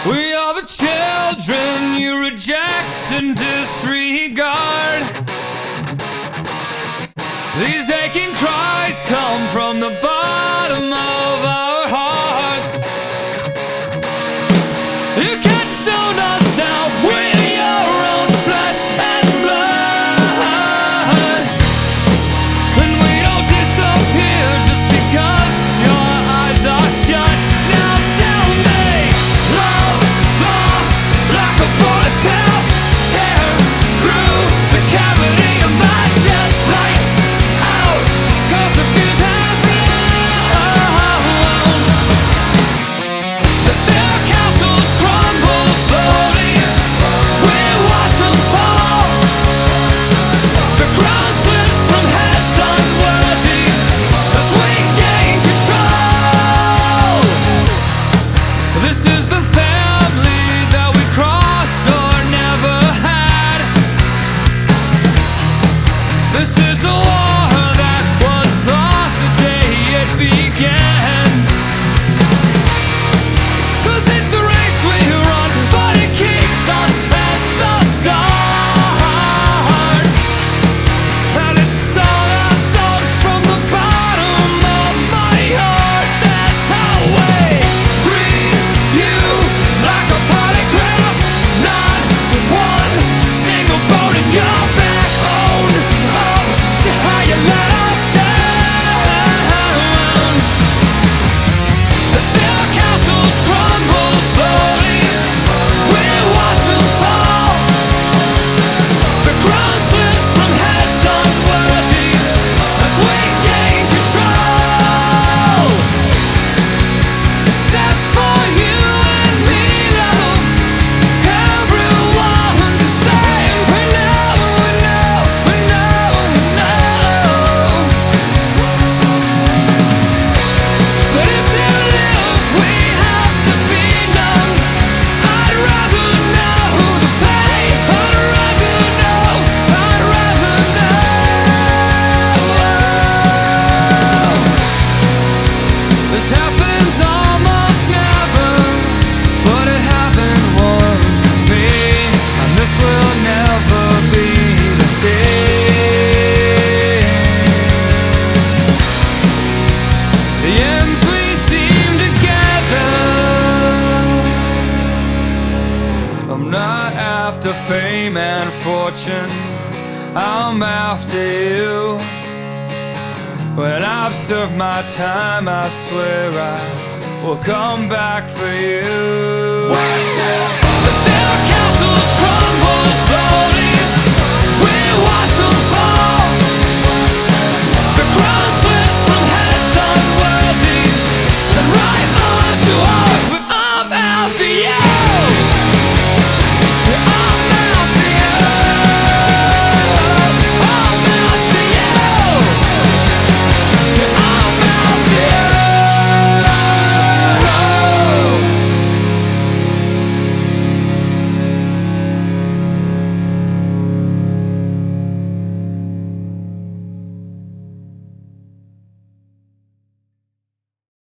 We are the children you reject and disregard. These aching cries come from the bottom of our hearts. You can't disown us now, we're your own flesh and blood. And we don't disappear just because your eyes are shut. Now tell me, love lost like a bullet's path, tear through the cavity of my chest. Lights out, 'cause the fuse has blown. The stair castles crumble slowly, we watch them fall. The crown slips from heads unworthy as we gain control. This is the family that we crossed or never had. This is a war that was lost the day it began. 'Cause it's the race we run, but it keeps us at the start. And it's a song I sung from the bottom of my heart. That's how we read you like a polygraph. Not one single bone in your back. Own up to how you let us down. The stair castles crumble slowly, we watch them fall. The crown slips from heads unworthy as we gain control. Except for you and me, love, everyone's the same. We know, we know, we know, we know. But if to live we have to be numb, I'd rather know the pain. I'd rather know, I'd rather know. This happens almost never, but it happened once to me, and this will never be the same. The ends we seem together. I'm not after fame and fortune, I'm after you. When I've served my time, I swear I will come back for you.